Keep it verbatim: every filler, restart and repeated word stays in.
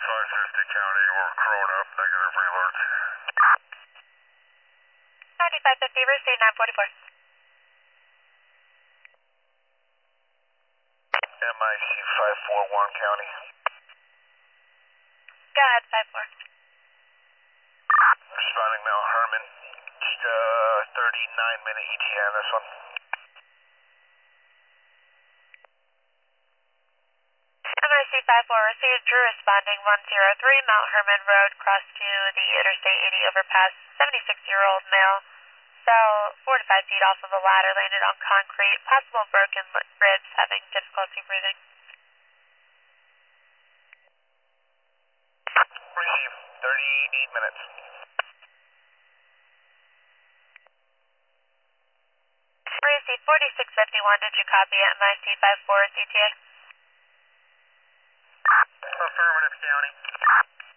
Rochester County or Corona, negative alert. ninety-five fifty, receive nine forty-four. M I C five four one County. Go ahead, five four. Responding Mount Herman. Just uh, thirty-nine minute E T A on this one. M I C five four received, Drew responding one zero three Mount Herman Road, cross to the Interstate eighty overpass, seventy-six-year-old male. Fell four to five feet off of a ladder, landed on concrete, possible broken ribs, having difficulty breathing. Receive, thirty-eight minutes. Receive forty-six fifty-one, did you copy M I C five four C T A? Affirmative, County.